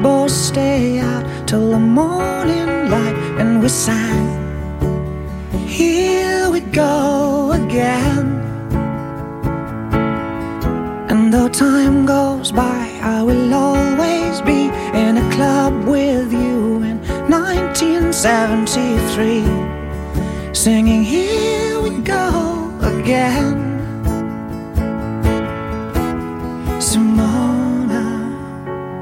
both stay out till the morning light, and we sang, here we go again. And though time goes by, I will always be in a club with you in 1973, singing, here we go again.